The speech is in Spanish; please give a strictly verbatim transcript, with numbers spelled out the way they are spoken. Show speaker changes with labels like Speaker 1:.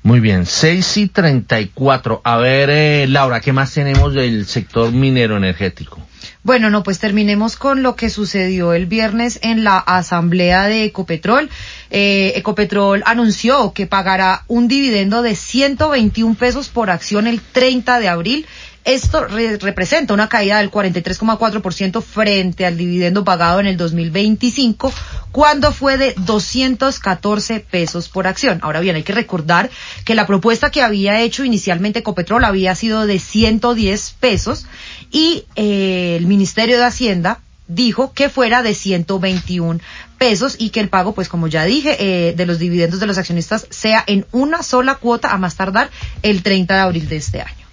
Speaker 1: Muy bien, seis y treinta y cuatro. A ver, eh, Laura, ¿qué más tenemos del sector minero energético?
Speaker 2: Bueno, no, pues terminemos con lo que sucedió el viernes en la asamblea de Ecopetrol. Eh, Ecopetrol anunció que pagará un dividendo de ciento veintiún pesos por acción el treinta de abril. Esto re- representa una caída del cuarenta y tres coma cuatro por ciento frente al dividendo pagado en el dos mil veinticinco, cuando fue de doscientos catorce pesos por acción. Ahora bien, hay que recordar que la propuesta que había hecho inicialmente Ecopetrol había sido de ciento diez pesos y eh, el Ministerio de Hacienda dijo que fuera de ciento veintiún pesos y que el pago, pues como ya dije, eh, de los dividendos de los accionistas sea en una sola cuota a más tardar el treinta de abril de este año.